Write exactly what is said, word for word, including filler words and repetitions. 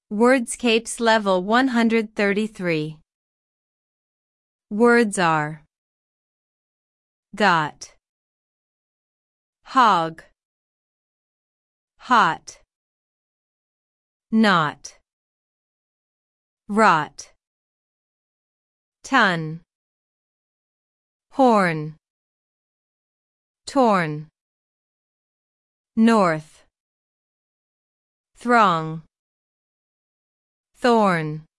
Wordscapes Level one hundred thirty-three. Words are got, hog, hot, not, rot, ton, horn, torn, north, throng, thorn.